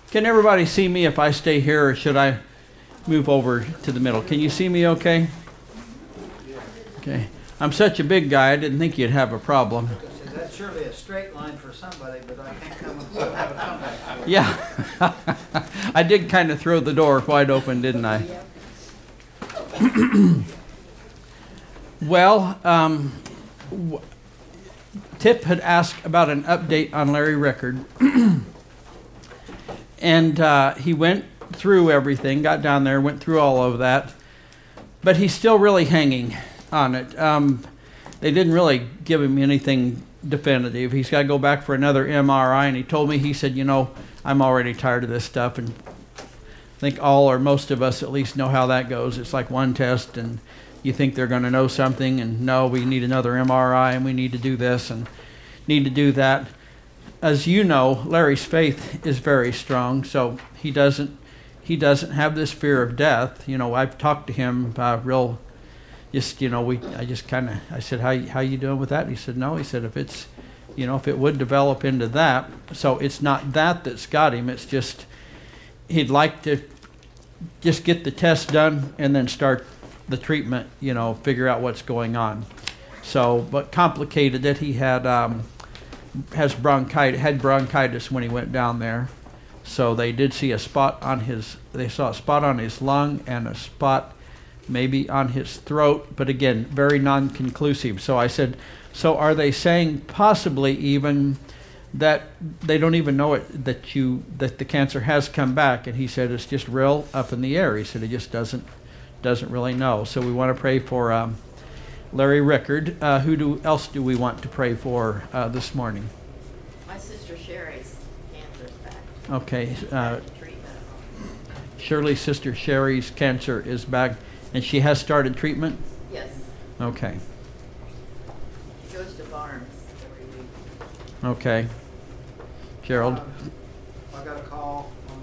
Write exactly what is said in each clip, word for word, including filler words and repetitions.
Can everybody see me if I stay here, or should I move over to the middle? Can you see me okay? Okay. I'm such a big guy, I didn't think you'd have a problem. That's surely a straight line for somebody, but I can't come and have a comeback. Yeah. I did kind of throw the door wide open, didn't I? Well, um, w- Tip had asked about an update on Larry Rickard. And uh, he went through everything, got down there, went through all of that. But he's still really hanging on it. Um, they didn't really give him anything definitive. He's got to go back for another M R I. And he told me, he said, you know, I'm already tired of this stuff. And I think all or most of us at least know how that goes. It's like one test and you think they're going to know something. And no, we need another M R I and we need to do this and need to do that. As you know, Larry's faith is very strong, so he doesn't he doesn't have this fear of death. You know, I've talked to him uh, real, just you know, we I just kind of I said, how how you doing with that? And he said, no. He said, if it's, you know, if it would develop into that, so it's not that that's got him. It's just he'd like to just get the test done and then start the treatment. You know, figure out what's going on. So, but complicated that he had. Um, has bronchitis, had bronchitis when he went down there. So they did see a spot on his, they saw a spot on his lung and a spot maybe on his throat, but again, very non-conclusive. So I said, so are they saying possibly even that they don't even know it, that you, that the cancer has come back? And he said, it's just real up in the air. He said, he just doesn't, doesn't really know. So we want to pray for um, Larry Rickard. Uh, who do else do we want to pray for uh, this morning? My sister Sherry's cancer's back. Okay. Uh, Treatment. Shirley's sister Sherry's cancer is back, and she has started treatment? Yes. Okay. She goes to Barnes every week. Okay. Gerald? Um, I got a call on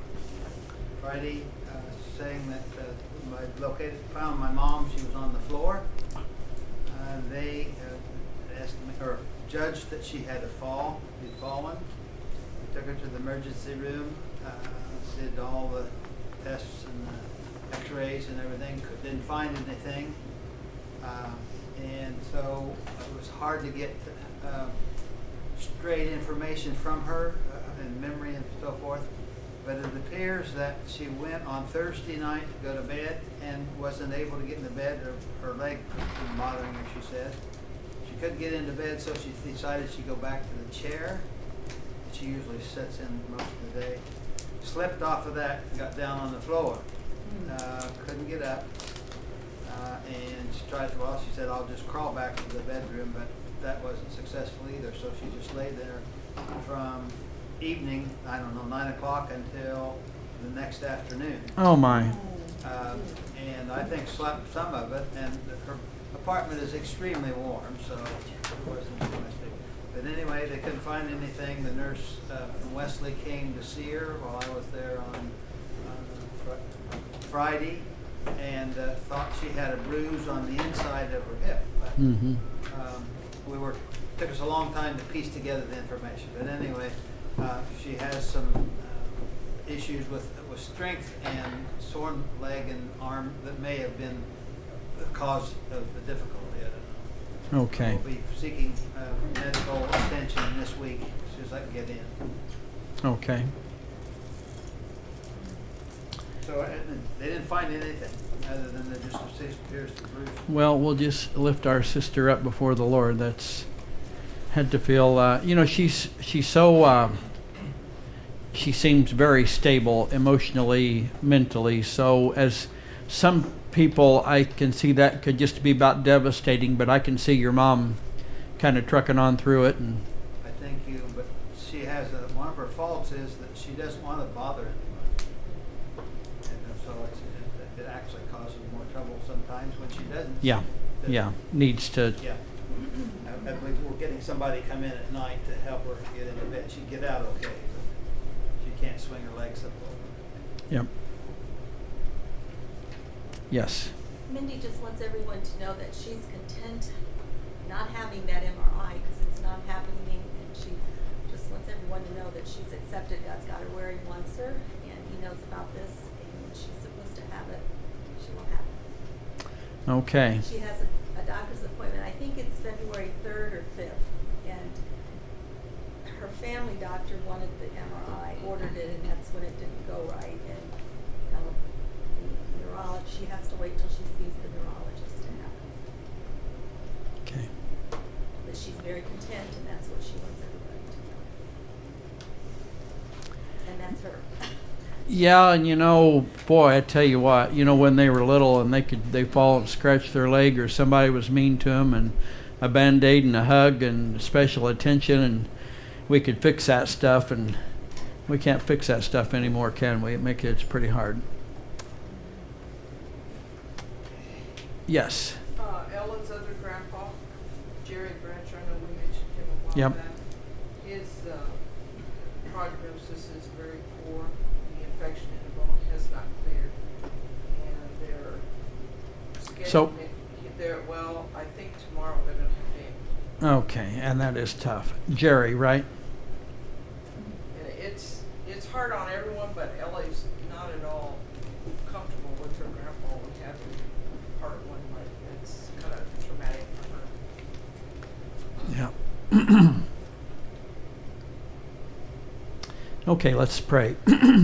Friday uh, saying that uh, I located, found my mom. She was on the floor. Uh, they uh, estimated, or judged that she had a fall, had fallen. We took her to the emergency room, uh, did all the tests and the x-rays and everything, could, didn't find anything. Uh, and so it was hard to get uh, straight information from her uh, and memory and so forth. But it appears that she went on Thursday night to go to bed and wasn't able to get into bed. Her, her leg was bothering her, she said. She couldn't get into bed, so she decided she'd go back to the chair that she usually sits in most of the day. Slipped off of that and got down on the floor. Uh, couldn't get up. Uh, and she tried, well, she said, I'll just crawl back to the bedroom, but that wasn't successful either. So she just lay there from evening, I don't know, nine o'clock until the next afternoon. Oh my. Um, and I think slept some of it, and her apartment is extremely warm, so it wasn't domestic. But anyway, they couldn't find anything. The nurse uh, from Wesley came to see her while I was there on, on fr- Friday, and uh, thought she had a bruise on the inside of her hip. But, Mm-hmm. um, we were, took us a long time to piece together the information. But anyway, Uh, she has some uh, issues with with strength and sore leg and arm that may have been the cause of the difficulty. I don't know. Okay. We'll be seeking uh, medical attention this week as soon as I can get in. Okay. So uh, they didn't find anything other than they just appears to bruise. Well, we'll just lift our sister up before the Lord. That's had to feel, uh, you know, she's she's so, uh, she seems very stable emotionally, mentally. So as some people, I can see that could just be about devastating, but I can see your mom kind of trucking on through it. And I thank you, but she has a, one of her faults is that she doesn't want to bother anyone. And so it's, it, it actually causes more trouble sometimes when she doesn't. yeah, Doesn't- yeah, needs to, Yeah. I, I believe we're getting somebody come in at night to help her get into bed. She'd get out okay, but she can't swing her legs up over. yep. Yes. Mindy just wants everyone to know that she's content not having that M R I because it's not happening, and she just wants everyone to know that she's accepted. God's got her where He wants her, and He knows about this. And when she's supposed to have it, she will have it. Okay. She has a, a doctor's appointment. I think it's February third or fifth, and her family doctor wanted the M R I, ordered it, and that's when it didn't go right. And uh, the neurologist, she has to wait till she sees the neurologist to have it. Okay. But she's very content, and that's what she wants everybody to know. And that's her. Yeah, and you know, boy, I tell you what, you know, when they were little and they could they fall and scratch their leg, or somebody was mean to them, and a Band-Aid and a hug and special attention, and we could fix that stuff, and we can't fix that stuff anymore, can we? It make it's pretty hard. Yes. Uh, Ella's other grandpa, Jerry Branch, I know we mentioned him a while Yep. back. His uh, prognosis is very poor. The infection in the bone has not cleared, and they're So- scheduling it. They're, well, I think tomorrow they're going to have it. Okay, and that is tough. Jerry, right? And it's it's hard on everyone, but Ella's not at all comfortable with her grandpa with having part one. Like it's kind of traumatic for her. Yeah. Okay, let's pray.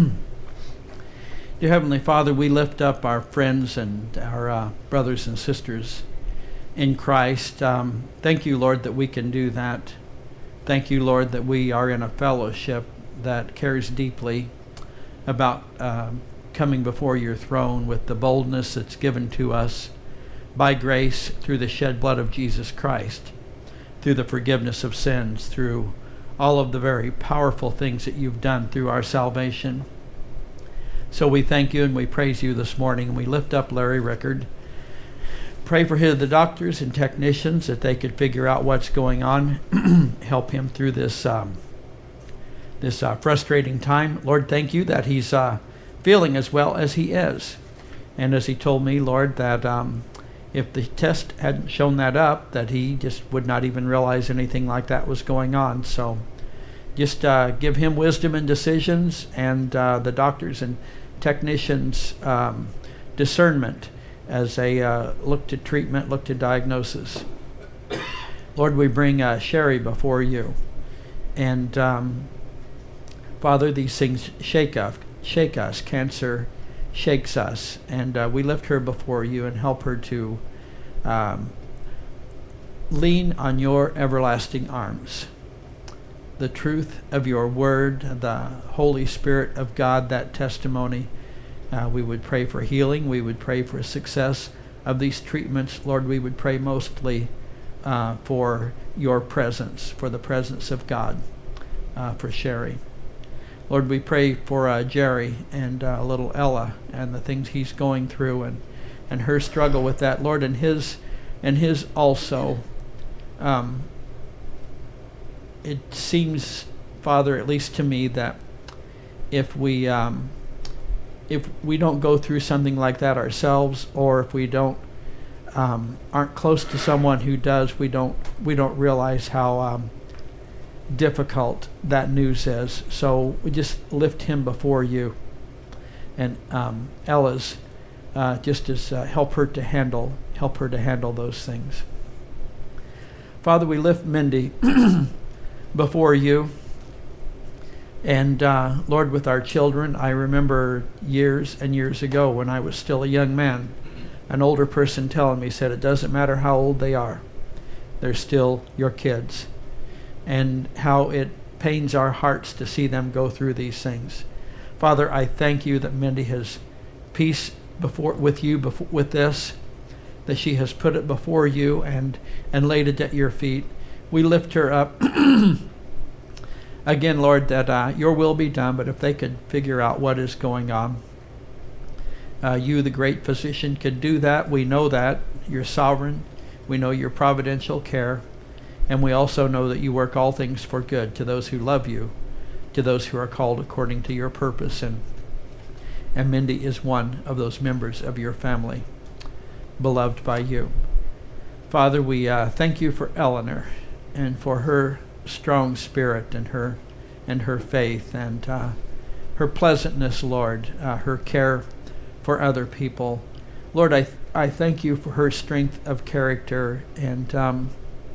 Dear Heavenly Father, we lift up our friends and our uh, brothers and sisters in Christ. Um, thank you, Lord, that we can do that. Thank you, Lord, that we are in a fellowship that cares deeply about uh, coming before your throne with the boldness that's given to us by grace through the shed blood of Jesus Christ, through the forgiveness of sins, through all of the very powerful things that you've done through our salvation. So we thank you and we praise you this morning, and we lift up Larry Rickard. Pray for his, the doctors and technicians, that they could figure out what's going on, help him through this um, this uh, frustrating time. Lord, thank you that he's uh, feeling as well as he is. And as he told me, Lord, that um, if the test hadn't shown that up, that he just would not even realize anything like that was going on. So just uh, give him wisdom and decisions, and uh, the doctors and technicians um, discernment as they uh, look to treatment, look to diagnosis. Lord, we bring uh, Sherry before you. And um, Father, these things shake us, shake us. Cancer shakes us. And uh, we lift her before you and help her to um, lean on your everlasting arms. The truth of your word, the Holy Spirit of God, that testimony. Uh, we would pray for healing. We would pray for success of these treatments. Lord, we would pray mostly uh, for your presence, for the presence of God, uh, for Sherry. Lord, we pray for uh, Jerry and uh, little Ella and the things he's going through, and, and her struggle with that, Lord, and his, and his also. Um, It seems, Father, at least to me, that if we um, if we don't go through something like that ourselves, or if we don't um, aren't close to someone who does, we don't we don't realize how um, difficult that news is. So we just lift him before you, and um, Ella's uh, just as uh, help her to handle help her to handle those things. Father, we lift Mindy before you. And uh, Lord, with our children, I remember years and years ago when I was still a young man, an older person telling me, said, it doesn't matter how old they are, they're still your kids. And how it pains our hearts to see them go through these things. Father, I thank you that Mindy has peace before with you before, with this, that she has put it before you and, and laid it at your feet. We lift her up. Again, Lord, that uh, your will be done, but if they could figure out what is going on, uh, you, the great physician, could do that. We know that. You're sovereign. We know your providential care. And we also know that you work all things for good to those who love you, to those who are called according to your purpose. And, and Mindy is one of those members of your family, beloved by you. Father, we uh, thank you for Eleanor and for her strong spirit and her and her faith and uh, her pleasantness, Lord, uh, her care for other people. Lord, I, th- I thank you for her strength of character and um,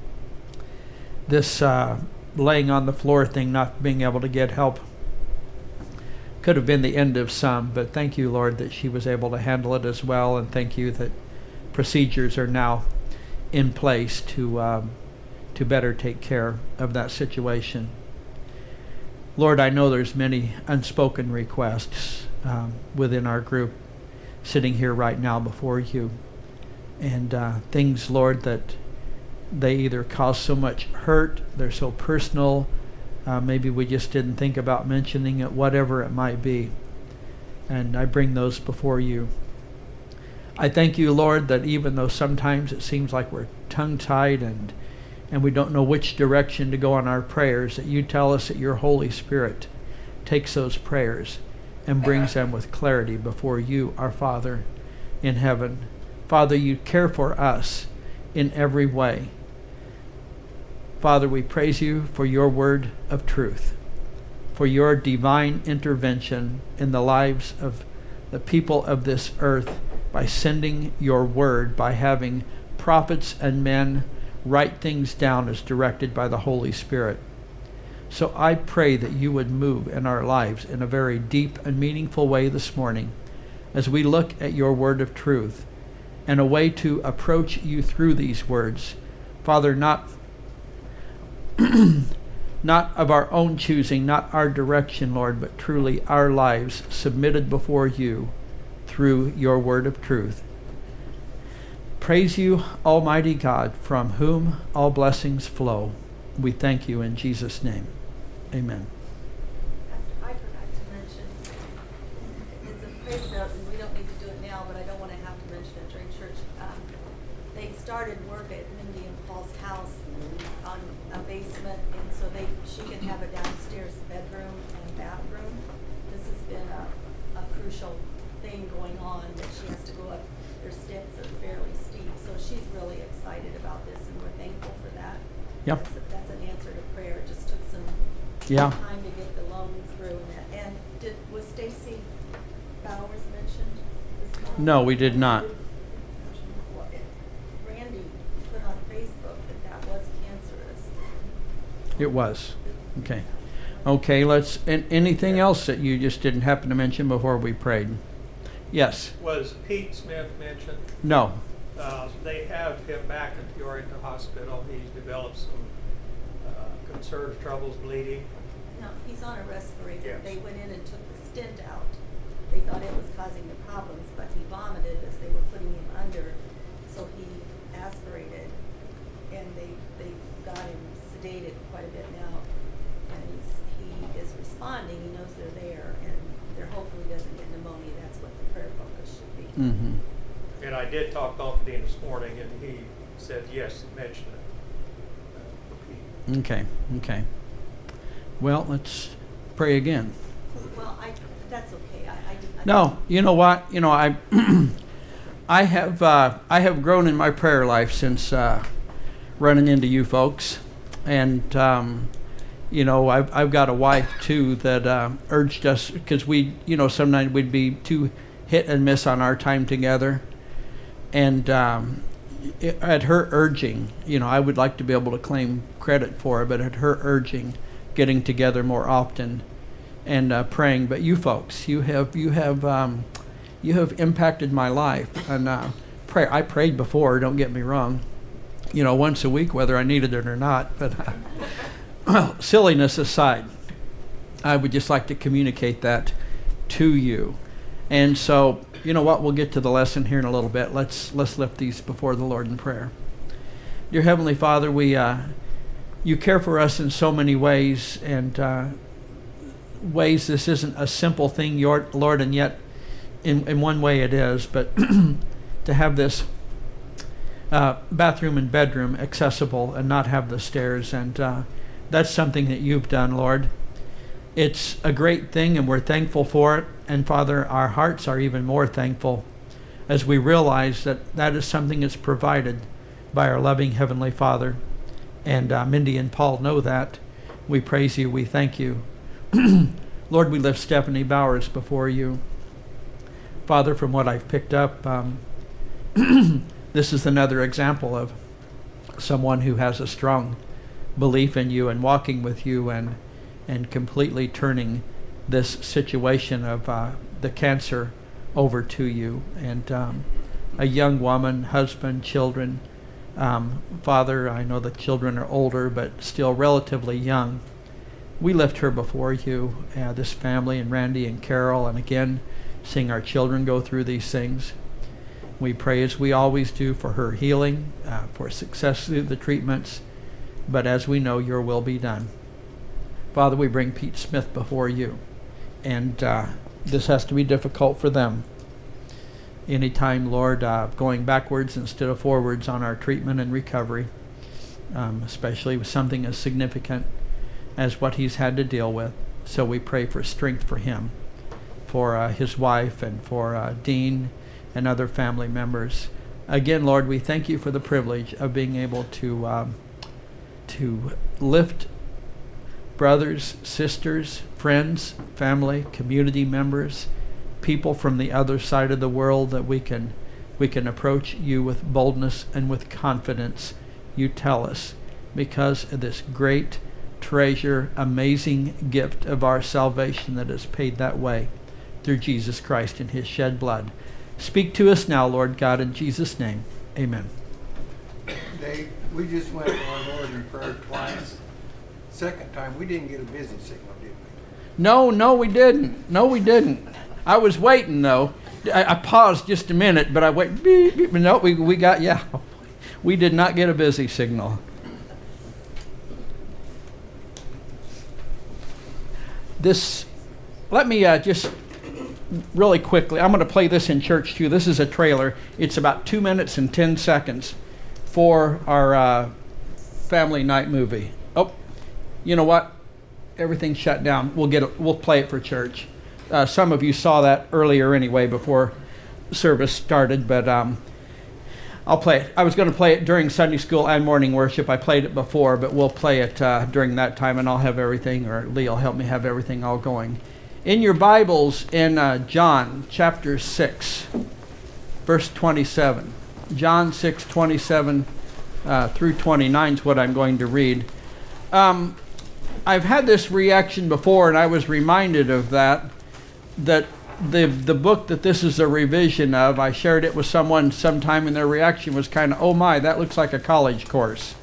this uh, laying on the floor thing, not being able to get help. Could have been the end of some, but thank you, Lord, that she was able to handle it as well, and thank you that procedures are now in place to um, to better take care of that situation. Lord, I know there's many unspoken requests um, within our group sitting here right now before you, and uh, things, Lord, that they either cause so much hurt, they're so personal, Uh, maybe we just didn't think about mentioning it, whatever it might be. And I bring those before you. I thank you, Lord, that even though sometimes it seems like we're tongue-tied and and we don't know which direction to go on our prayers, that you tell us that your Holy Spirit takes those prayers and brings them with clarity before you, our Father in heaven. Father, you care for us in every way. Father, we praise you for your word of truth, for your divine intervention in the lives of the people of this earth by sending your word, by having prophets and men write things down as directed by the Holy Spirit. So I pray that you would move in our lives in a very deep and meaningful way this morning as we look at your word of truth and a way to approach you through these words. Father, not not of our own choosing, not our direction, Lord, but truly our lives submitted before you through your word of truth. Praise you, Almighty God, from whom all blessings flow. We thank you in Jesus' name. Amen. I forgot to mention, it's a praise note, and we don't need to do it now, but I don't want to have to mention it during church. Um, they started work at Mindy and Paul's house on a basement, and so they she can have a downstairs bedroom and bathroom. This has been a, a crucial thing going on, that she has to go up. Their steps are fairly steep, so she's really excited about this, and we're thankful for that. Yep. That's, that's an answer to prayer. It just took some Yeah. time to get the loan through. And, that. And did was Stacy Bowers mentioned this morning? No, we did not. Well, it- Randy put on Facebook that that was cancerous. It was. Okay. Okay, let's, an- anything else that you just didn't happen to mention before we prayed? Yes. Was Pete Smith mentioned? No. Uh, they have him back at the Oriental Hospital. He's developed some uh, concerns, troubles, bleeding. No, he's on a respirator. Yes. They went in and took the stint out. They thought it was causing the problems, but he vomited as they were putting him under, so he aspirated, and they they got him sedated quite a bit now, and he's, he is responding. He knows they're there, and they're hopefully doesn't get pneumonia. That's what the prayer focus should be. Mm-hmm. And I did talk to Uncle Dean this morning, and he said yes, mention it uh, for Pete. Okay, okay. Well, let's pray again. Well, I that's okay. I, I, I No, you know what? You know, I I have uh, I have grown in my prayer life since uh, running into you folks, and um, you know, I've I've got a wife too that uh, urged us, because we, you know, sometimes we'd be too hit and miss on our time together, and um, it, at her urging, you know, I would like to be able to claim credit for it, but at her urging, getting together more often and uh, praying. But you folks, you have you have um, you have impacted my life, and uh, pray. I prayed before. Don't get me wrong, you know, once a week, whether I needed it or not. But uh, well, silliness aside, I would just like to communicate that to you. And so, you know what? We'll get to the lesson here in a little bit. Let's let's lift these before the Lord in prayer. Dear Heavenly Father, we uh, you care for us in so many ways, and uh, ways this isn't a simple thing, your Lord, and yet in, in one way it is. But to have this uh, bathroom and bedroom accessible and not have the stairs, and uh, that's something that you've done, Lord. It's a great thing, and we're thankful for it. And Father, our hearts are even more thankful as we realize that that is something that's provided by our loving Heavenly Father. And uh, Mindy and Paul know that. We praise you. We thank you Lord, we lift Stephanie Bowers before you. Father, from what I've picked up, um, this is another example of someone who has a strong belief in you and walking with you and and completely turning this situation of uh, the cancer over to you. And um, a young woman, husband, children. Um, Father, I know the children are older, but still relatively young. We lift her before you, uh, this family, and Randy and Carol, and again, seeing our children go through these things. We pray, as we always do, for her healing, uh, for success through the treatments, but as we know, your will be done. Father, we bring Pete Smith before you, and uh, this has to be difficult for them. Anytime, Lord, uh, going backwards instead of forwards on our treatment and recovery, um, especially with something as significant as what he's had to deal with. So we pray for strength for him, for uh, his wife, and for uh, Dean and other family members. Again, Lord, we thank you for the privilege of being able to um, to lift brothers, sisters, friends, family, community members, people from the other side of the world, that we can we can approach you with boldness and with confidence. You tell us, because of this great treasure, amazing gift of our salvation that is paid that way through Jesus Christ and his shed blood. Speak to us now, Lord God, in Jesus' name. Amen. Dave, we just went to our Lord in prayer twice. Second time, we didn't get a busy signal, did we? No, no, we didn't. No, we didn't. I was waiting, though. I, I paused just a minute, but I went, beep, beep. No, we, we got, yeah. We did not get a busy signal. This, let me uh, just really quickly, I'm going to play this in church too. This is a trailer. It's about two minutes and ten seconds for our uh, family night movie. Oh, you know what? Everything's shut down. We'll get it, we'll play it for church. Uh, some of you saw that earlier anyway before service started, but um, I'll play it. I was going to play it during Sunday school and morning worship. I played it before, but we'll play it uh, during that time, and I'll have everything, or Lee will help me have everything all going. In your Bibles, in uh, John chapter six, verse twenty-seven. John six, twenty-seven uh, through twenty-nine is what I'm going to read. Um, I've had this reaction before, and I was reminded of that, that the the book that this is a revision of, I shared it with someone sometime, and their reaction was kind of, oh my, that looks like a college course.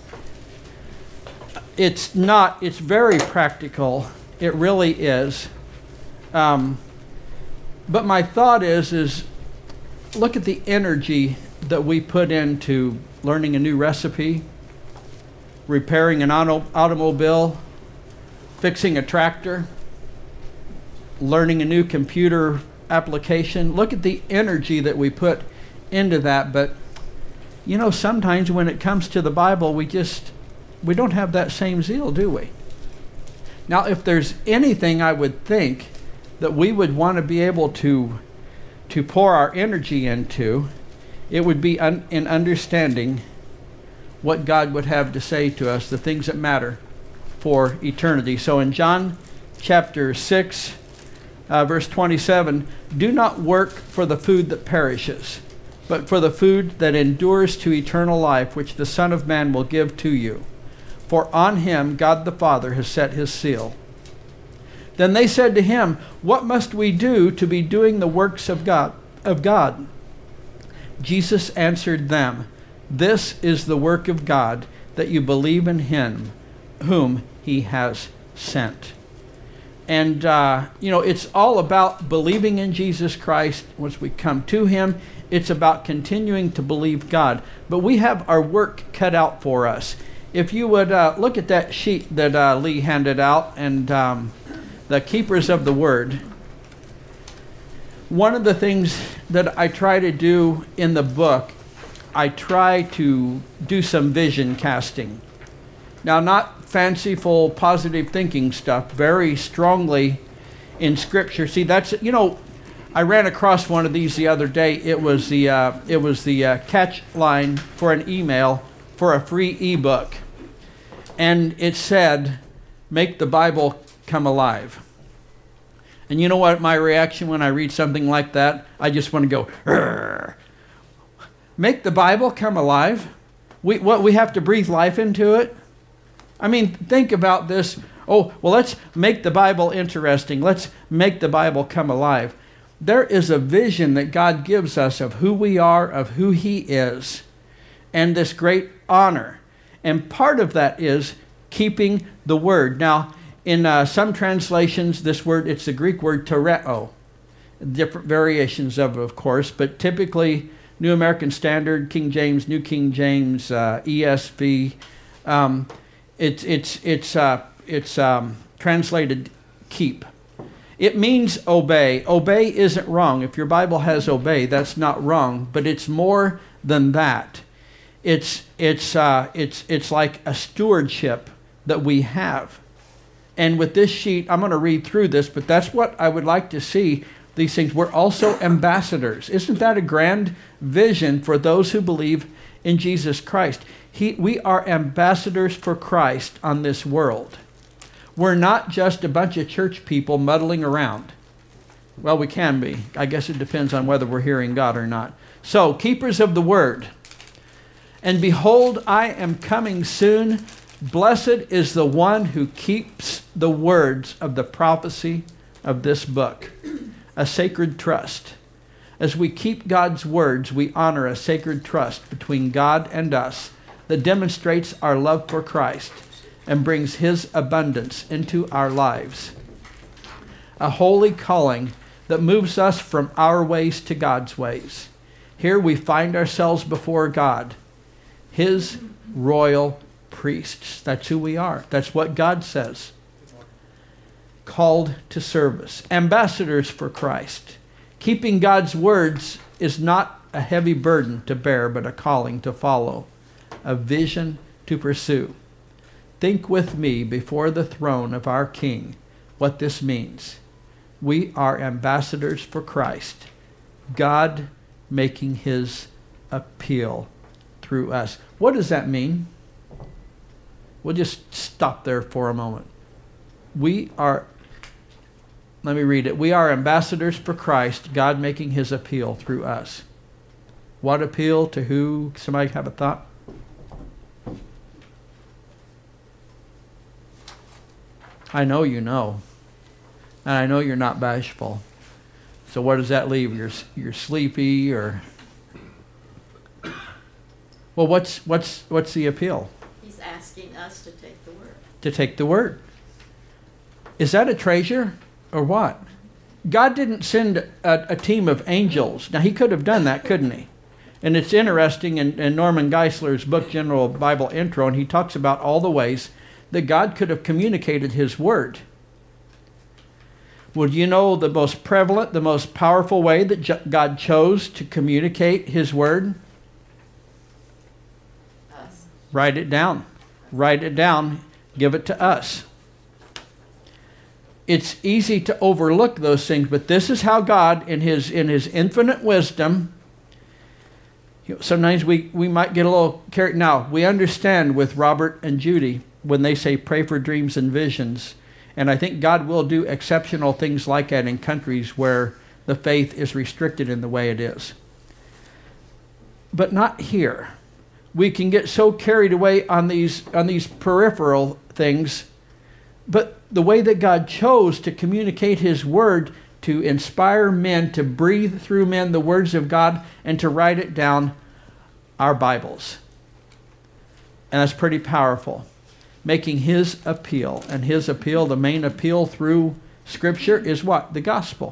It's not. It's very practical. It really is. Um, but my thought is, is look at the energy that we put into learning a new recipe, repairing an auto, automobile, fixing a tractor, learning a new computer application. Look at the energy that we put into that. But, you know, sometimes when it comes to the Bible, we just, we don't have that same zeal, do we? Now, if there's anything I would think that we would want to be able to to pour our energy into, it would be un- in understanding what God would have to say to us, the things that matter for eternity. So in John chapter six, uh, verse twenty-seven, do not work for the food that perishes, but for the food that endures to eternal life, which the Son of Man will give to you. For on him God the Father has set his seal. Then they said to him, what must we do to be doing the works of God? Of God? Jesus answered them, this is the work of God, that you believe in him whom he has sent. And, uh, you know, it's all about believing in Jesus Christ. Once we come to him, it's about continuing to believe God. But we have our work cut out for us. If you would uh, look at that sheet that uh, Lee handed out, and um, the Keepers of the Word. One of the things that I try to do in the book, I try to do some vision casting. Now, not fanciful, positive thinking stuff, very strongly in Scripture. See, that's, you know, I ran across one of these the other day. It was the uh, it was the uh, catch line for an email for a free ebook, and it said, "Make the Bible come alive." And you know what my reaction when I read something like that? I just want to go, "Rrr." Make the Bible come alive? We, what, we have to breathe life into it? I mean, think about this. Oh, well, let's make the Bible interesting. Let's make the Bible come alive. There is a vision that God gives us of who we are, of who He is, and this great honor. And part of that is keeping the Word. Now, in uh, some translations, this word, it's the Greek word tereo. Different variations of it, of course, but typically New American Standard, King James, New King James, uh, E S V, um, it's it's it's uh, it's um, translated keep. It means obey. Obey isn't wrong. If your Bible has obey, that's not wrong. But it's more than that. It's it's uh, it's it's like a stewardship that we have. And with this sheet, I'm going to read through this, but that's what I would like to see. These things. We're also ambassadors. Isn't that a grand vision for those who believe in Jesus Christ? He, we are ambassadors for Christ on this world. We're not just a bunch of church people muddling around. Well, we can be. I guess it depends on whether we're hearing God or not. So, keepers of the word. And behold, I am coming soon. Blessed is the one who keeps the words of the prophecy of this book. A sacred trust. As we keep God's words, we honor a sacred trust between God and us that demonstrates our love for Christ and brings His abundance into our lives. A holy calling that moves us from our ways to God's ways. Here we find ourselves before God, His royal priests. That's who we are. That's what God says. Called to service. Ambassadors for Christ. Keeping God's words is not a heavy burden to bear, but a calling to follow. A vision to pursue. Think with me before the throne of our King what this means. We are ambassadors for Christ. God making His appeal through us. What does that mean? We'll just stop there for a moment. We are, let me read it. We are ambassadors for Christ, God making His appeal through us. What appeal to who? Somebody have a thought? I know you know. And I know you're not bashful. So what does that leave? You're, you're sleepy or... Well, what's what's what's the appeal? He's asking us to take the word. To take the word. Is that a treasure or what? God didn't send a, a team of angels. Now, He could have done that, couldn't He? And it's interesting in, in Norman Geisler's book, General Bible Intro, and he talks about all the ways that God could have communicated His word. Would you know the most prevalent, the most powerful way that God chose to communicate His word? Us. Write it down. Write it down. Give it to us. It's easy to overlook those things, but this is how God, in His in His infinite wisdom, you know, sometimes we, we might get a little carried. Now, we understand with Robert and Judy when they say pray for dreams and visions, and I think God will do exceptional things like that in countries where the faith is restricted in the way it is. But not here. We can get so carried away on these on these peripheral things, but the way that God chose to communicate His word, to inspire men, to breathe through men the words of God, and to write it down, our Bibles. And that's pretty powerful. Making His appeal. And His appeal, the main appeal through Scripture is what? The gospel.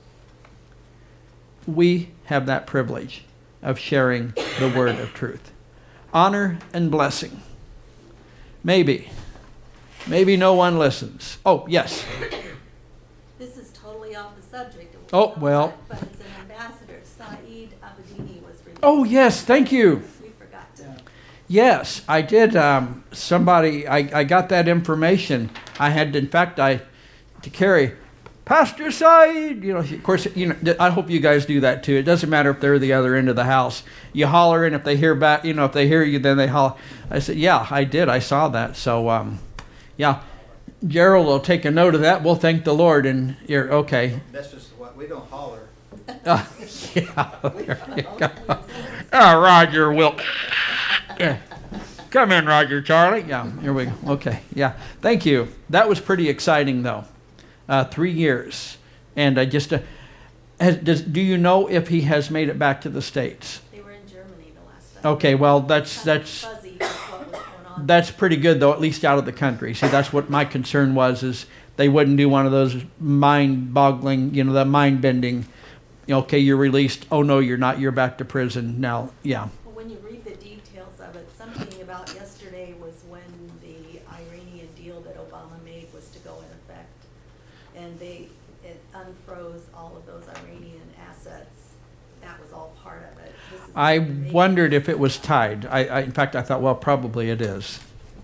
We have that privilege of sharing the word of truth. Honor and blessing. Maybe. Maybe no one listens. Oh, yes. This is totally off the subject. Oh, well. But it's an ambassador. Saeed Abedini was released. Oh, yes, thank you. We forgot to. Yes, I did. Um, somebody, I, I got that information. I had, in fact, I, to carry, Pastor Saeed, you know, of course, you know, I hope you guys do that too. It doesn't matter if they're the other end of the house. You holler, and if they hear back, you know, if they hear you, then they holler. I said, yeah, I did. I saw that. So, um, yeah. Gerald will take a note of that. We'll thank the Lord, and you're okay. That's just what, we don't holler. Uh, yeah, there you go. Oh, Roger will. Yeah. Come in, Roger, Charlie. Yeah, here we go. Okay, yeah. Thank you. That was pretty exciting, though. Uh, three years. And I just, uh, has, does, do you know if he has made it back to the States? They were in Germany the last time. Okay, well, that's, Kind of that's, fuzzy with what was going on. that's pretty good, though, at least out of the country. See, that's what my concern was, is they wouldn't do one of those mind-boggling, you know, the mind-bending, okay, you're released. Oh, no, you're not. You're back to prison. Now, yeah. Well, when you read the details of it, something about yesterday was when the Iranian deal that Obama made was to go in effect. And they, it unfroze all of those Iranian assets. That was all part of it. This is I just the making. wondered if it was tied. I, I, in fact, I thought, well, probably it is.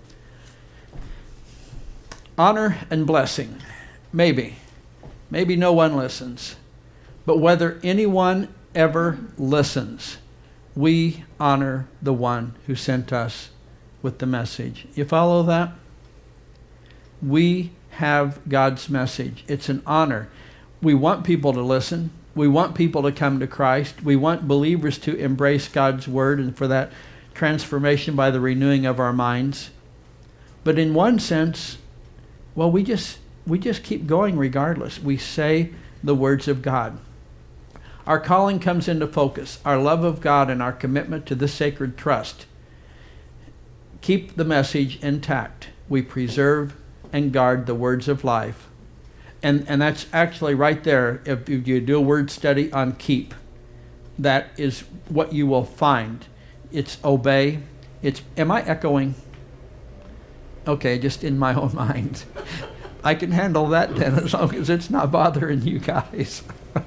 Honor and blessing. Maybe. Maybe no one listens. But whether anyone ever listens, we honor the one who sent us with the message. You follow that? We have God's message. It's an honor. We want people to listen. We want people to come to Christ. We want believers to embrace God's word and for that transformation by the renewing of our minds. But in one sense, well, we just we just keep going regardless. We say the words of God. Our calling comes into focus, our love of God and our commitment to this sacred trust. Keep the message intact. We preserve and guard the words of life. And, and that's actually right there, if you do a word study on keep, that is what you will find. It's obey. It's, am I echoing? Okay, just in my own mind. I can handle that then as long as it's not bothering you guys.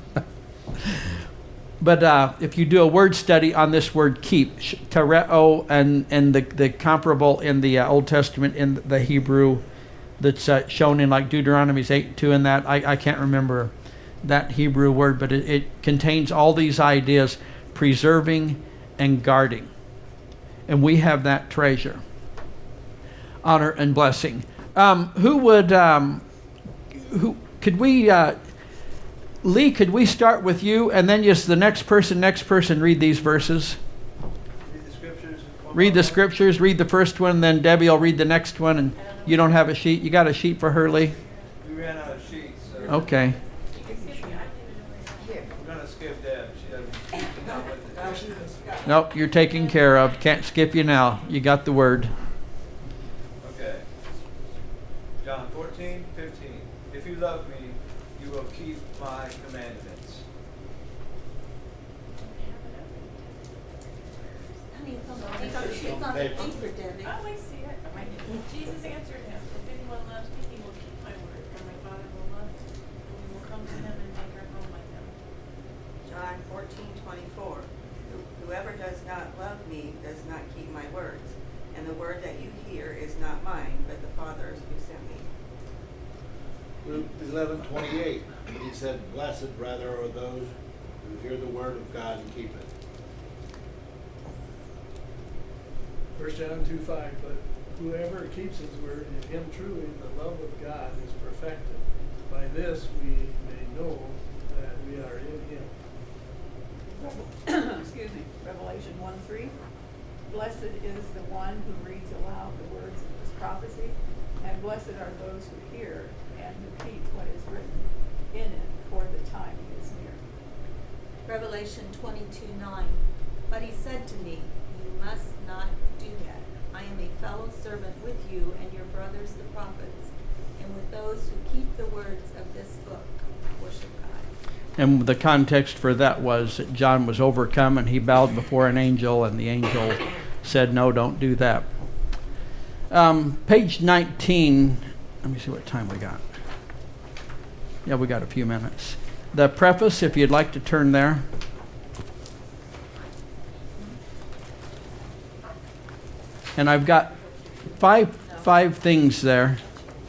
But uh, if you do a word study on this word keep, tereo, and, and the, the comparable in the uh, Old Testament in the Hebrew that's uh, shown in like Deuteronomy's eight two and that, I, I can't remember that Hebrew word, but it, it contains all these ideas, preserving and guarding. And we have that treasure. Honor and blessing. Um, who would, um, who could we... Uh, Lee, could we start with you and then just the next person, next person read these verses? Read the scriptures. Read the scriptures, read the first one, then Debbie will read the next one, and you don't have a sheet? You got a sheet for her, Lee? We ran out of sheets, so Okay. we're gonna skip Deb. She doesn't, she's not with it. Nope, you're taken care of. Can't skip you now. You got the word. Okay. John fourteen, fifteen. If you love me, you will keep my commandments. Honey, it's on the paper. It's on the paper, Debbie. Oh, I see it. Jesus answered him, if anyone loves me, he will keep my word, and my Father will love him, and we will come to him and make our home with him. John fourteen twenty-four. Whoever does not love me does not keep my words, and the word that you hear is not mine, but the Father's who sent me. Luke eleven twenty-eight, he said, blessed rather are those who hear the word of God and keep it. First John two five, but whoever keeps his word, in him truly the love of God is perfected. By this we may know that we are in him. Excuse me, Revelation one three. Blessed is the one who reads aloud the words of this prophecy, and blessed are those who hear and who keep what is written in it, for the time is near. Revelation twenty-two nine. But he said to me, you must not do that. I am a fellow servant with you and your brothers the prophets, and with those who keep the words of this book. Worship God. And the context for that was that John was overcome and he bowed before an angel, and the angel said, no, don't do that. Um, page nineteen. Let me see what time we got. Yeah, we got a few minutes. The preface, if you'd like to turn there. And I've got five five things there.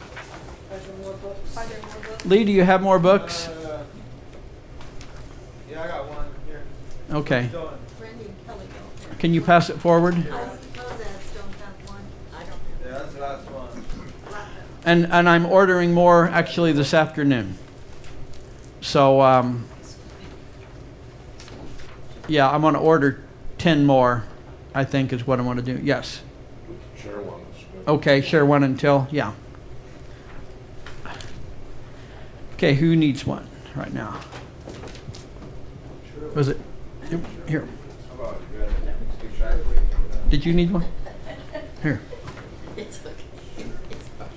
Lee, do you have more books? Uh, yeah, I got one here. Okay. What you doing? Brandy and Kelly don't. Can you pass it forward? Moses don't have one. I don't have Yeah, that's the last one. And, and I'm ordering more actually this afternoon. So, um, yeah, I'm going to order ten more, I think is what I want to do. Yes. We can share one. Okay, share one until, yeah. Okay, who needs one right now? Was it? Here. How about you got it exactly? Did you need one? Here. It's okay. It's fine.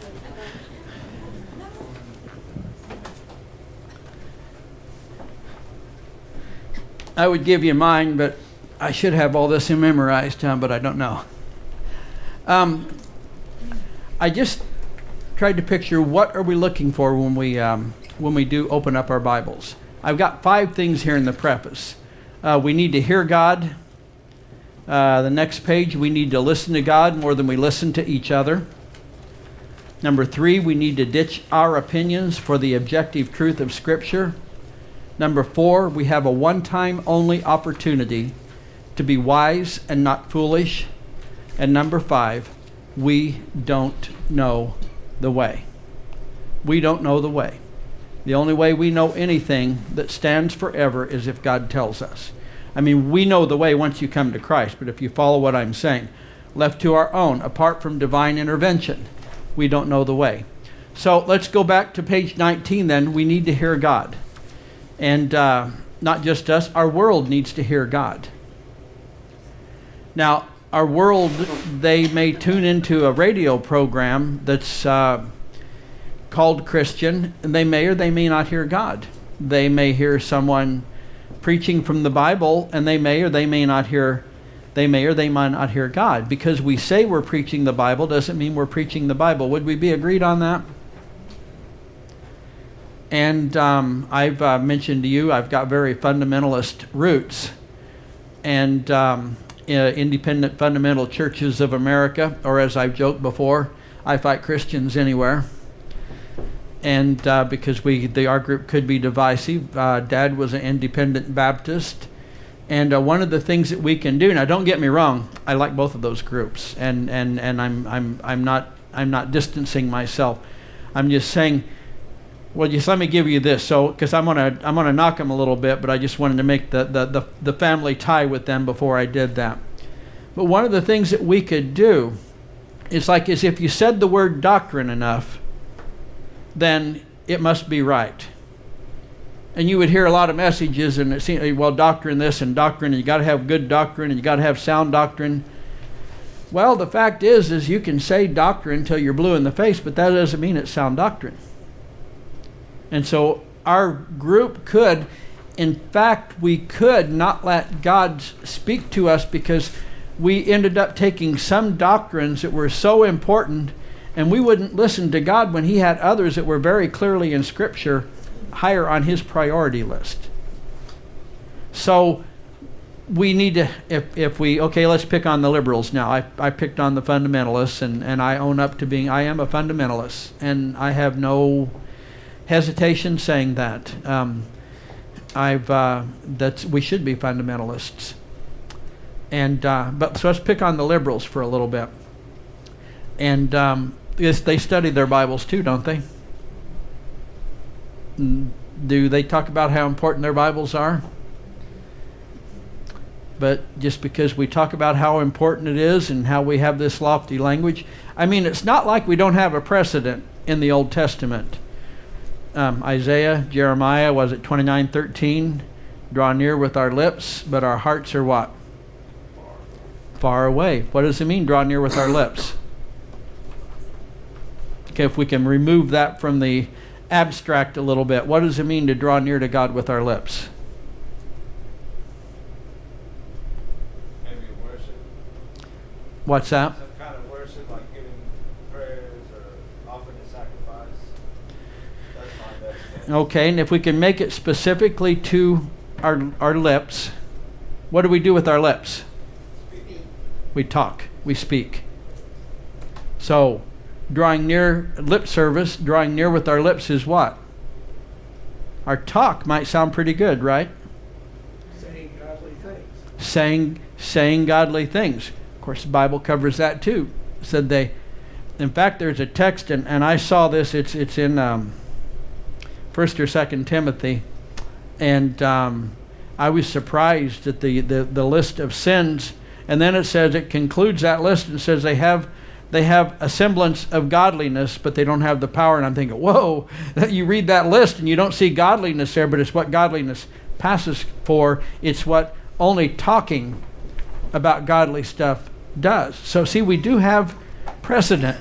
I would give you mine, but I should have all this memorized, huh, but I don't know. Um, I just tried to picture what are we looking for when we um, when we do open up our Bibles. I've got five things here in the preface. Uh, we need to hear God. Uh, the next page, we need to listen to God more than we listen to each other. Number three, we need to ditch our opinions for the objective truth of Scripture. Number four, we have a one-time only opportunity to be wise and not foolish. And number five, we don't know the way. We don't know the way. The only way we know anything that stands forever is if God tells us. I mean, we know the way once you come to Christ, but if you follow what I'm saying, left to our own, apart from divine intervention, we don't know the way. So let's go back to page nineteen then. We need to hear God. And uh, not just us, our world needs to hear God. Now, our world, they may tune into a radio program that's uh, called Christian, and they may or they may not hear God. They may hear someone preaching from the Bible, and they may or they may not hear, they may or they might not hear God. Because we say we're preaching the Bible doesn't mean we're preaching the Bible. Would we be agreed on that? And um, I've uh, mentioned to you, I've got very fundamentalist roots. And um, uh, independent fundamental churches of America, or as I've joked before, I fight Christians anywhere. And uh, because we, the, our group could be divisive. Uh, Dad was an independent Baptist. And uh, one of the things that we can do, now don't get me wrong, I like both of those groups. And, and, and I'm, I'm, I'm, not, I'm not distancing myself. I'm just saying, well, just let me give you this, so because I'm gonna I'm gonna knock them a little bit, but I just wanted to make the, the, the, the family tie with them before I did that. But one of the things that we could do is like is if you said the word doctrine enough, then it must be right. And you would hear a lot of messages, and it seems, well, doctrine this and doctrine, and you got to have good doctrine, and you got to have sound doctrine. Well, the fact is, is you can say doctrine until you're blue in the face, but that doesn't mean it's sound doctrine. And so our group could, in fact, we could not let God speak to us because we ended up taking some doctrines that were so important, and we wouldn't listen to God when he had others that were very clearly in Scripture higher on his priority list. So we need to, if, if we, okay, let's pick on the liberals now. I, I picked on the fundamentalists, and, and I own up to being, I am a fundamentalist, and I have no hesitation saying that. Um, I've uh, that's we should be fundamentalists, and uh, but so let's pick on the liberals for a little bit. And um, yes, they study their Bibles too, don't they? Do they talk about how important their Bibles are? But just because we talk about how important it is and how we have this lofty language, I mean, it's not like we don't have a precedent in the Old Testament. Um, Isaiah, Jeremiah, was it twenty-nine thirteen? Draw near with our lips, but our hearts are what? Far. Far away. What does it mean, draw near with our lips? Okay, if we can remove that from the abstract a little bit, what does it mean to draw near to God with our lips? Maybe worship. What's that? Some kind of worship, like giving prayers or offering a sacrifice. That's my definition. Okay, and if we can make it specifically to our our lips, what do we do with our lips? Speak. We talk, we speak. So, drawing near, lip service, drawing near with our lips is what? Our talk might sound pretty good, right? Saying godly things. Saying saying godly things. Of course, the Bible covers that too. It said they in fact, there's a text, and, and I saw this, it's it's in um, First or Second Timothy, and um, I was surprised at the, the, the list of sins, and then it says, it concludes that list and says they have they have a semblance of godliness, but they don't have the power. And I'm thinking, whoa, you read that list and you don't see godliness there, but it's what godliness passes for. It's what only talking about godly stuff does. So see, we do have precedent.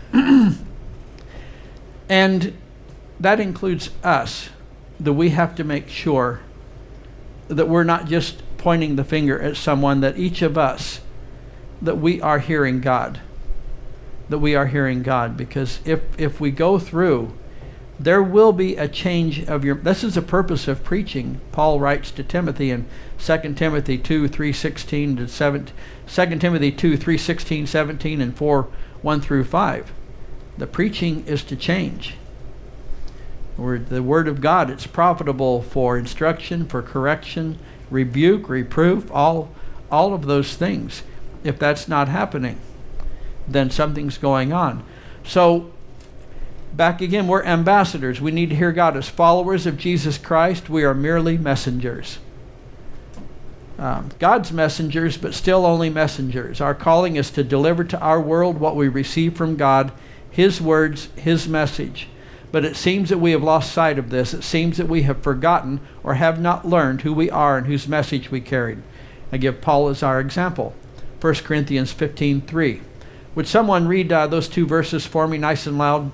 And that includes us, that we have to make sure that we're not just pointing the finger at someone, that each of us, that we are hearing God. That we are hearing God. Because if, if we go through, there will be a change of your... This is the purpose of preaching. Paul writes to Timothy in Second Timothy two, three, sixteen to seventeen, Second Timothy two, three, sixteen, seventeen, and four, one through five. The preaching is to change. The Word of God, it's profitable for instruction, for correction, rebuke, reproof, all, all of those things. If that's not happening, then something's going on. So, back again, we're ambassadors. We need to hear God. As followers of Jesus Christ, we are merely messengers. Um, God's messengers, but still only messengers. Our calling is to deliver to our world what we receive from God, His words, His message. But it seems that we have lost sight of this. It seems that we have forgotten or have not learned who we are and whose message we carried. I give Paul as our example. First Corinthians fifteen three. Would someone read uh, those two verses for me nice and loud?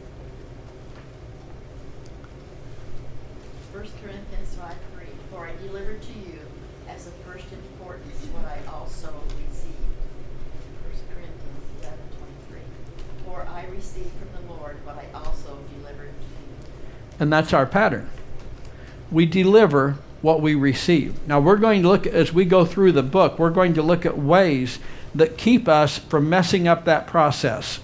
First Corinthians five three. For I delivered to you as of first importance what I also received. First Corinthians eleven twenty-three. For I received from the Lord what I also delivered to you. And that's our pattern. We deliver what we receive. Now we're going to look, as we go through the book, we're going to look at ways that keep us from messing up that process.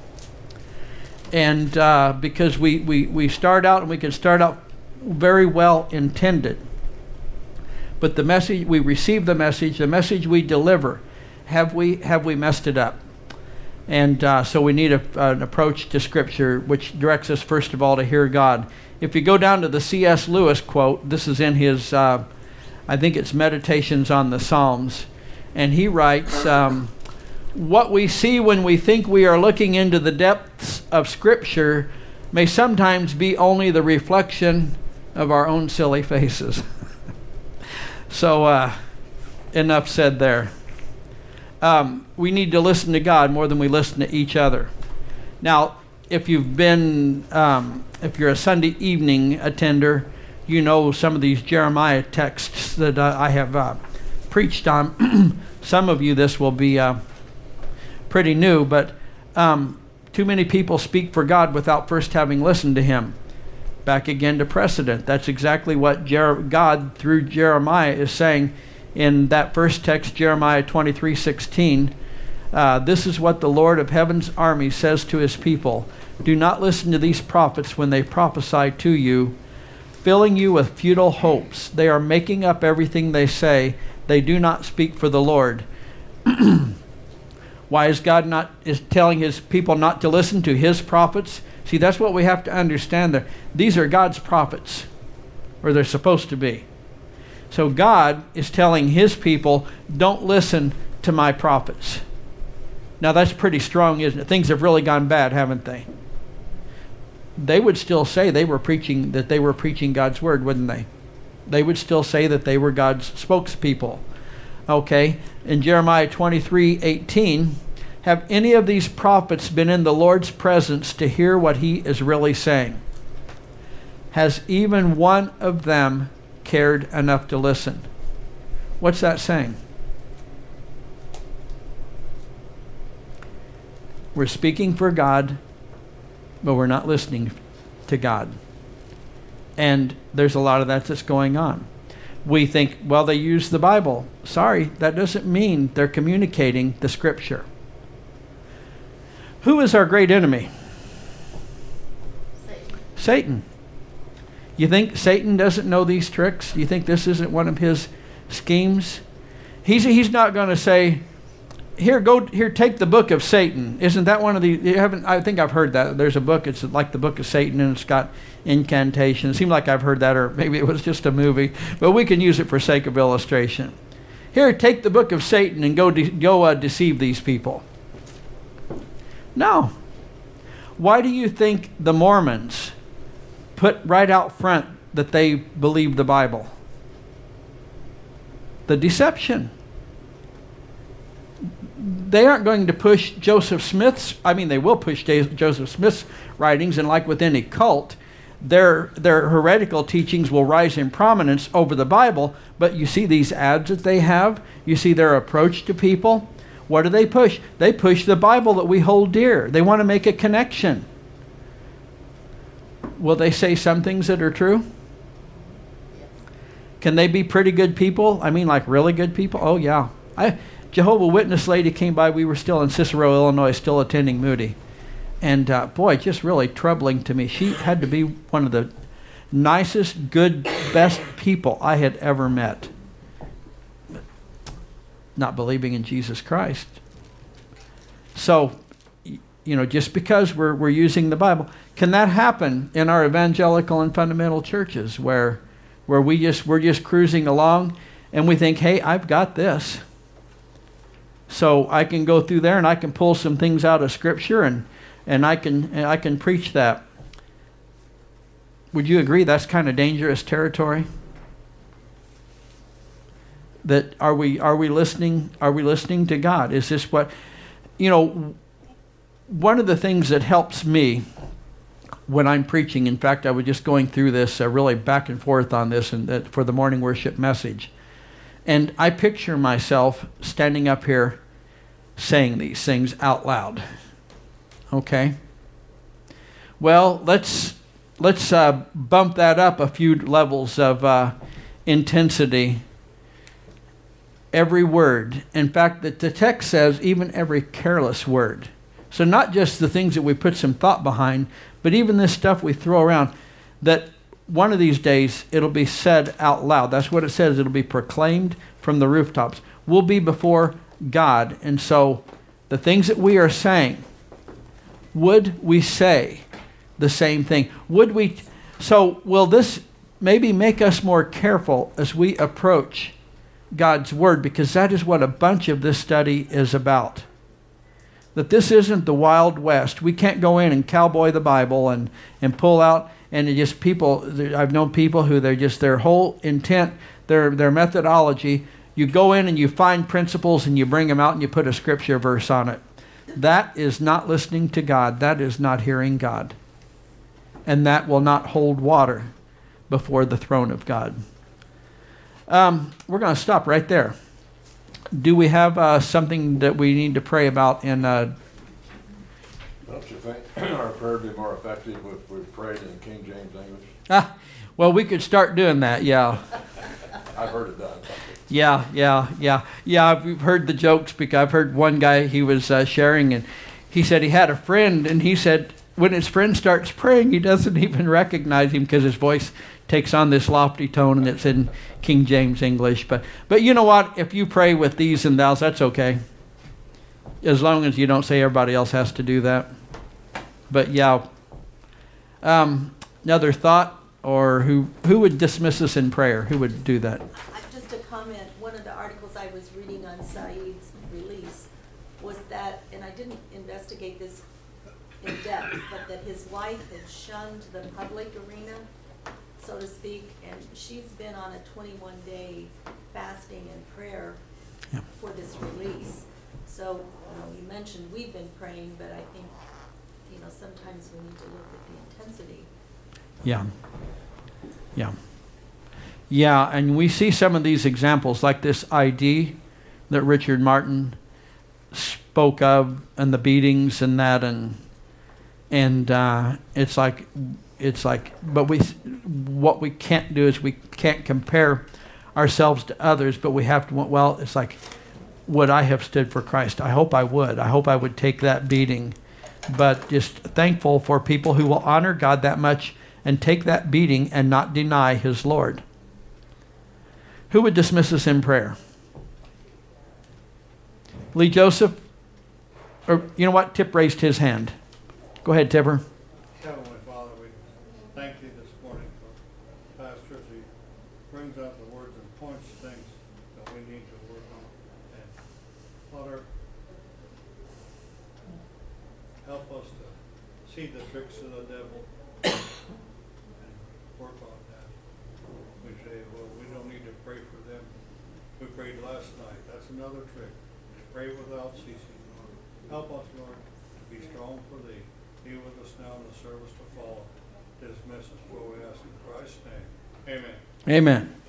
And uh, because we, we, we start out, and we can start out very well intended. But the message, we receive the message, the message we deliver, have we, have we messed it up? And uh, so we need a, an approach to Scripture which directs us, first of all, to hear God. If you go down to the C S Lewis quote, this is in his, uh, I think it's Meditations on the Psalms, and he writes, um, what we see when we think we are looking into the depths of Scripture may sometimes be only the reflection of our own silly faces. So, uh, enough said there. Um, we need to listen to God more than we listen to each other. Now, if you've been, um, if you're a Sunday evening attender, you know some of these Jeremiah texts that uh, I have uh, preached on. Some of you, this will be uh, pretty new, but um, too many people speak for God without first having listened to Him. Back again to precedent. That's exactly what Jer- God, through Jeremiah, is saying in that first text, Jeremiah twenty-three sixteen. Uh, this is what the Lord of heaven's army says to His people. Do not listen to these prophets when they prophesy to you, filling you with futile hopes. They are making up everything they say. They do not speak for the Lord. Why is God not is telling His people not to listen to His prophets? See, that's what we have to understand there. These are God's prophets, or they're supposed to be. So God is telling His people, don't listen to my prophets. Now that's pretty strong, isn't it? Things have really gone bad, haven't they? They would still say they were preaching, that they were preaching God's word, wouldn't they? They would still say that they were God's spokespeople. Okay, in Jeremiah twenty-three eighteen, have any of these prophets been in the Lord's presence to hear what He is really saying? Has even one of them cared enough to listen? What's that saying? We're speaking for God, but we're not listening to God. And there's a lot of that that's going on. We think, well, they use the Bible. Sorry, that doesn't mean they're communicating the Scripture. Who is our great enemy? Satan. Satan. You think Satan doesn't know these tricks? You think this isn't one of his schemes? He's, he's not going to say, here, go here. Take the book of Satan. Isn't that one of the? You haven't? I think I've heard that. There's a book. It's like the book of Satan, and it's got incantation. It seemed like I've heard that, or maybe it was just a movie. But we can use it for sake of illustration. Here, take the book of Satan and go de- go uh, deceive these people. No. Why do you think the Mormons put right out front that they believe the Bible? The deception. They aren't going to push Joseph Smith's, I mean, they will push Joseph Smith's writings, and like with any cult, their, their heretical teachings will rise in prominence over the Bible, but you see these ads that they have, you see their approach to people. What do they push? They push the Bible that we hold dear. They want to make a connection. Will they say some things that are true? Can they be pretty good people? I mean, like really good people? Oh, yeah. I, Jehovah Witness lady came by. We were still in Cicero, Illinois, still attending Moody. And uh, boy, just really troubling to me. She had to be one of the nicest, good, best people I had ever met. Not believing in Jesus Christ. So, you know, just because we're we're using the Bible, can that happen in our evangelical and fundamental churches where where we just we're just cruising along and we think, hey, I've got this. So I can go through there and I can pull some things out of Scripture and and I can and I can preach that. Would you agree that's kind of dangerous territory? That are we are we listening are we listening to God? Is this what, you know, one of the things that helps me when I'm preaching, in fact, I was just going through this uh, really back and forth on this and that for the morning worship message. And I picture myself standing up here saying these things out loud. Okay? Well, let's let's uh, bump that up a few levels of uh, intensity. Every word. In fact, the, the text says even every careless word. So not just the things that we put some thought behind, but even this stuff we throw around, that one of these days it'll be said out loud. That's what it says. It'll be proclaimed from the rooftops. We'll be before God. And so the things that we are saying, would we say the same thing? Would we? So will this maybe make us more careful as we approach God's Word? Because that is what a bunch of this study is about. That this isn't the Wild West. We can't go in and cowboy the Bible and, and pull out, and it just people, I've known people who they're just, their whole intent, their, their methodology, you go in and you find principles and you bring them out and you put a scripture verse on it. That is not listening to God. That is not hearing God. And that will not hold water before the throne of God. Um, we're going to stop right there. Do we have uh, something that we need to pray about in... Uh, Don't you think our prayer would be more effective if we prayed in King James English? ah, well, we could start doing that, yeah. I've heard it done. Yeah, yeah, yeah. Yeah, I've heard the jokes because I've heard one guy, he was uh, sharing, and he said he had a friend, and he said when his friend starts praying, he doesn't even recognize him because his voice takes on this lofty tone, and it's in King James English. But but you know what? If you pray with these and thous, that's okay. As long as you don't say everybody else has to do that. But yeah. Um, another thought, or who who would dismiss us in prayer? Who would do that? Just a comment. One of the articles I was reading on Saeed's release was that, and I didn't investigate this in depth, but that his wife had shunned the public arena, so to speak, and she's been on a twenty-one day fasting and prayer yeah. for this release. So, you know, you mentioned we've been praying, but I think, you know, sometimes we need to look at the intensity. Yeah. Yeah. Yeah, and we see some of these examples, like this I D that Richard Martin spoke of, and the beatings and that, and and uh, it's like, it's like, but we, what we can't do is we can't compare ourselves to others, but we have to, well, it's like, would I have stood for Christ? I hope I would. I hope I would take that beating. But just thankful for people who will honor God that much and take that beating and not deny his Lord. Who would dismiss us in prayer? Lee Joseph, or you know what? Tip raised his hand. Go ahead, Tipper. Heavenly Father, we thank you this morning for Pastor as he brings out the words and points things that we need to work on. And Father, help us to see the tricks of the devil and work on that. We say, well, we don't need to pray for them. We prayed last night. That's another trick. Pray without ceasing, Lord. Help us, Lord, to be strong for thee. Be with us now in the service to follow. Dismiss us, for we ask in Christ's name. Amen. Amen.